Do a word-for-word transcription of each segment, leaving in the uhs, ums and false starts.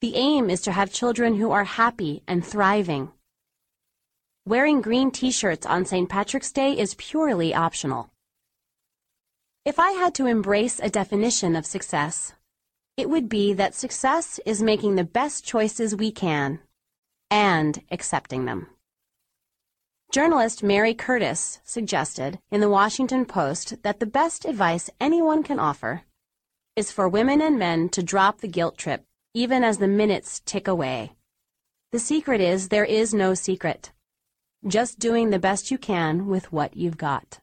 The aim is to have children who are happy and thriving. Wearing green t-shirts on Saint Patrick's Day is purely optional. If I had to embrace a definition of success, it would be that success is making the best choices we can and accepting them. Journalist Mary Curtis suggested in the Washington Post that the best advice anyone can offer is for women and men to drop the guilt trip even as the minutes tick away. The secret is there is no secret. Just doing the best you can with what you've got.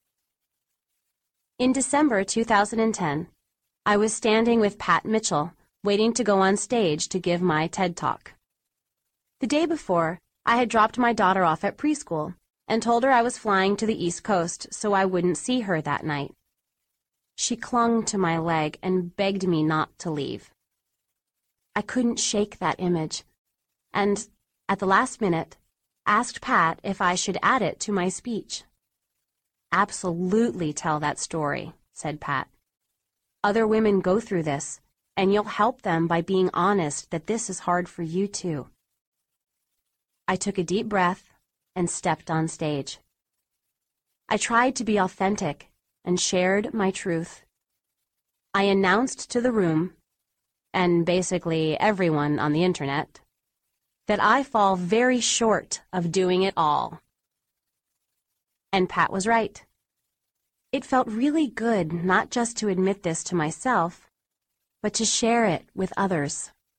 In December two thousand ten, I was standing with Pat Mitchell, waiting to go on stage to give my TED Talk. The day before, I had dropped my daughter off at preschool and told her I was flying to the East Coast so I wouldn't see her that night. She clung to my leg and begged me not to leave. I couldn't shake that image, and at the last minute, asked Pat if I should add it to my speech. "Absolutely tell that story," said Pat. "Other women go through this, and you'll help them by being honest that this is hard for you too." I took a deep breath and stepped on stage. I tried to be authentic and shared my truth. I announced to the room, and basically everyone on the internet, that I fall very short of doing it all. And Pat was right. It felt really good not just to admit this to myself, but to share it with others.